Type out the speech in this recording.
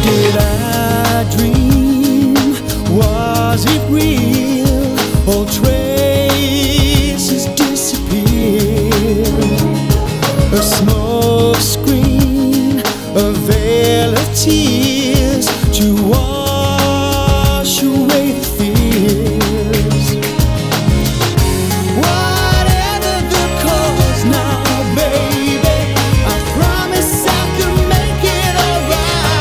Did I dream? Was it real? All traces disappear. A smoke screen, a veil of tears.